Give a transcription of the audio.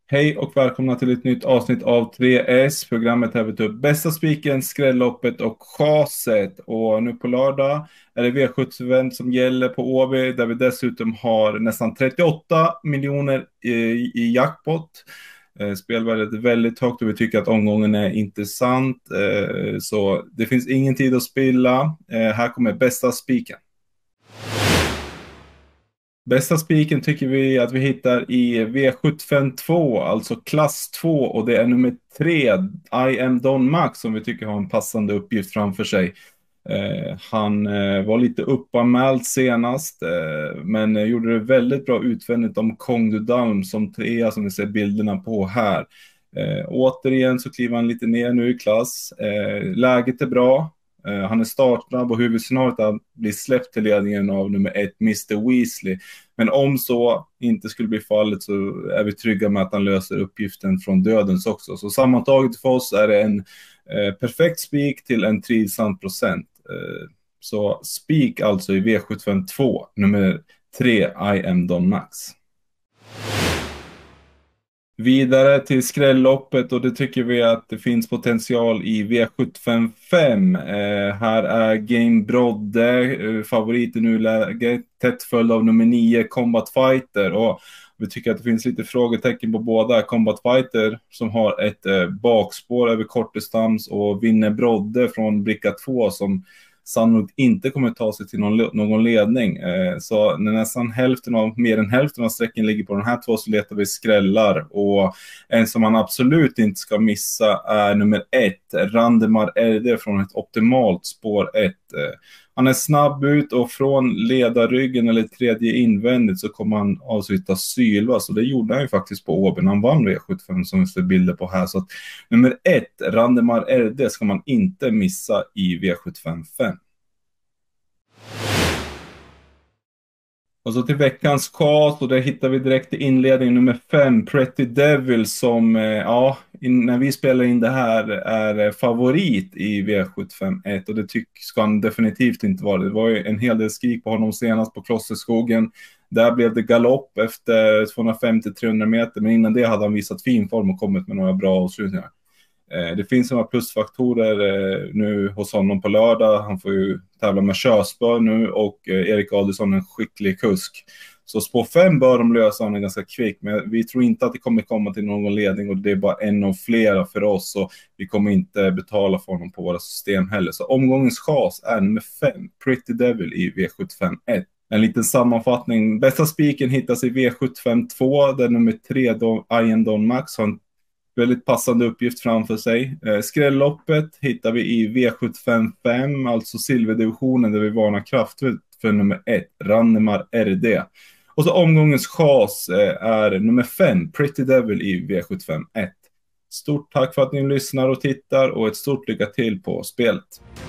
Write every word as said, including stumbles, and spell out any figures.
Hej och välkomna till ett nytt avsnitt av tre S. Programmet här vi tar upp bästa spiken, skrälloppet och chaset. Och nu på lördag är det V sjuttio som gäller på Å B, där vi dessutom har nästan trettioåtta miljoner i, i jackpot. Eh, spelvärdet är väldigt högt och vi tycker att omgången är intressant. Eh, så det finns ingen tid att spilla. Eh, här kommer bästa spiken. Bästa spiken tycker vi att vi hittar i V sjuttiofem två, alltså klass två, och det är nummer tre, I am Don Max, som vi tycker har en passande uppgift framför sig. Eh, han eh, var lite uppanmäld senast, eh, men eh, gjorde det väldigt bra utvändigt om Kong du Dalm som trea, som vi ser bilderna på här. Eh, återigen så kliver han lite ner nu i klass. Eh, läget är bra. Uh, han är startsnabb och huvudscenariot att bli släppt till ledningen av nummer ett, mister Weasley. Men om så inte skulle bli fallet så är vi trygga med att han löser uppgiften från dödens också. Så sammantaget för oss är det en uh, perfekt spik till en trivsam procent. Uh, så spik alltså i V sjuttiofem två, nummer tre, I am Don Max. Vidare till skrälloppet, och det tycker vi att det finns potential i V sjuttiofem fem. Eh, här är Game Brodde eh, favorit i nuläget, tätt följd av nummer nio, Combat Fighter. Och vi tycker att det finns lite frågetecken på båda. Combat Fighter som har ett eh, bakspår över kortdistans och vinner Brodde från bricka två som sannolikt inte kommer ta sig till någon, någon ledning. Eh, så när nästan hälften av, mer än hälften av sträcken ligger på de här två så letar vi skrällar. Och en som man absolut inte ska missa är nummer ett, Randemar R D från ett optimalt spår ett. Eh, han är snabb ut och från ledarryggen eller tredje invändigt så kommer han avsluta Sylva. Så det gjorde han ju faktiskt på Åby när han vann V sjuttiofem som vi ser bilder på här. Så att nummer ett, Randemar R D, ska man inte missa i V sjuttiofem fem. Och så till veckans cast, och där hittar vi direkt i inledningen nummer fem, Pretty Devil, som ja, in, när vi spelar in det här är favorit i V sjuttiofem ett, och det tycker ska han definitivt inte vara. Det var ju en hel del skrik på honom senast på Klosterskogen. Där blev det galopp efter tvåhundrafemtio till trehundra meter, men innan det hade han visat fin form och kommit med några bra avslutningar. Det finns några plusfaktorer nu hos honom på lördag. Han får ju tävla med körspör nu, och Erik Adelsson är en skicklig kusk. Så spår fem bör de lösa honom ganska kvick, men vi tror inte att det kommer komma till någon ledning, och det är bara en av flera för oss, så vi kommer inte betala för honom på våra system heller. Så omgångens chas är nummer fem, Pretty Devil i V sjuttiofem ett. En liten sammanfattning. Bästa spiken hittas i V sjuttiofem två, där nummer tre, I am Don Max, har en väldigt passande uppgift framför sig. Eh, skrälloppet hittar vi i V sjuttiofem fem, alltså silverdivisionen, där vi varnar kraftfullt för nummer ett, Randemar R D. Och så omgångens chas eh, är nummer fem, Pretty Devil i V sjuttiofem ett. Stort tack för att ni lyssnar och tittar, och ett stort lycka till på spelet.